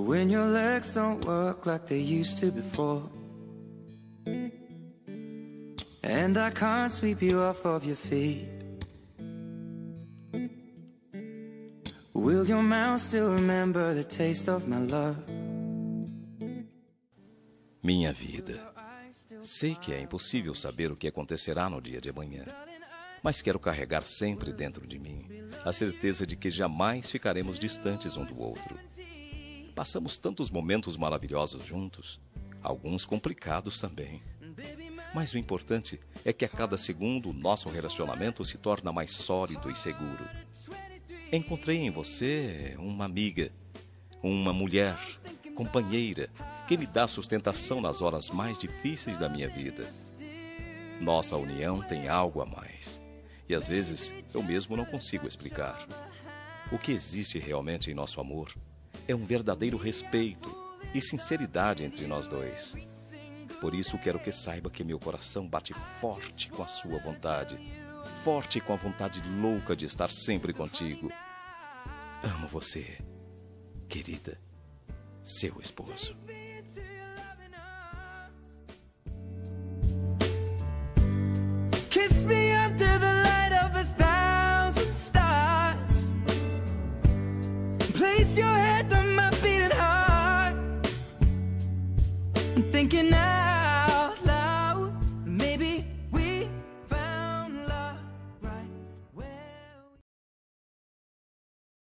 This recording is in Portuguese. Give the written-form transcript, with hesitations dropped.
when your legs don't work like they used to before, and I can't sweep you off of your feet. Will your mouth still remember the taste of my love? Minha vida. Sei que é impossível saber o que acontecerá no dia de amanhã, mas quero carregar sempre dentro de mim a certeza de que jamais ficaremos distantes um do outro. Passamos tantos momentos maravilhosos juntos, alguns complicados também. Mas o importante é que a cada segundo o nosso relacionamento se torna mais sólido e seguro. Encontrei em você uma amiga, uma mulher, companheira, que me dá sustentação nas horas mais difíceis da minha vida. Nossa união tem algo a mais, e às vezes eu mesmo não consigo explicar. O que existe realmente em nosso amor é um verdadeiro respeito e sinceridade entre nós dois. Por isso quero que saiba que meu coração bate forte com a sua vontade, forte com a vontade louca de estar sempre contigo. Amo você, querida, seu esposo. Kiss me under the light of 1,000 stars. Place your head on my beating heart. I'm thinking now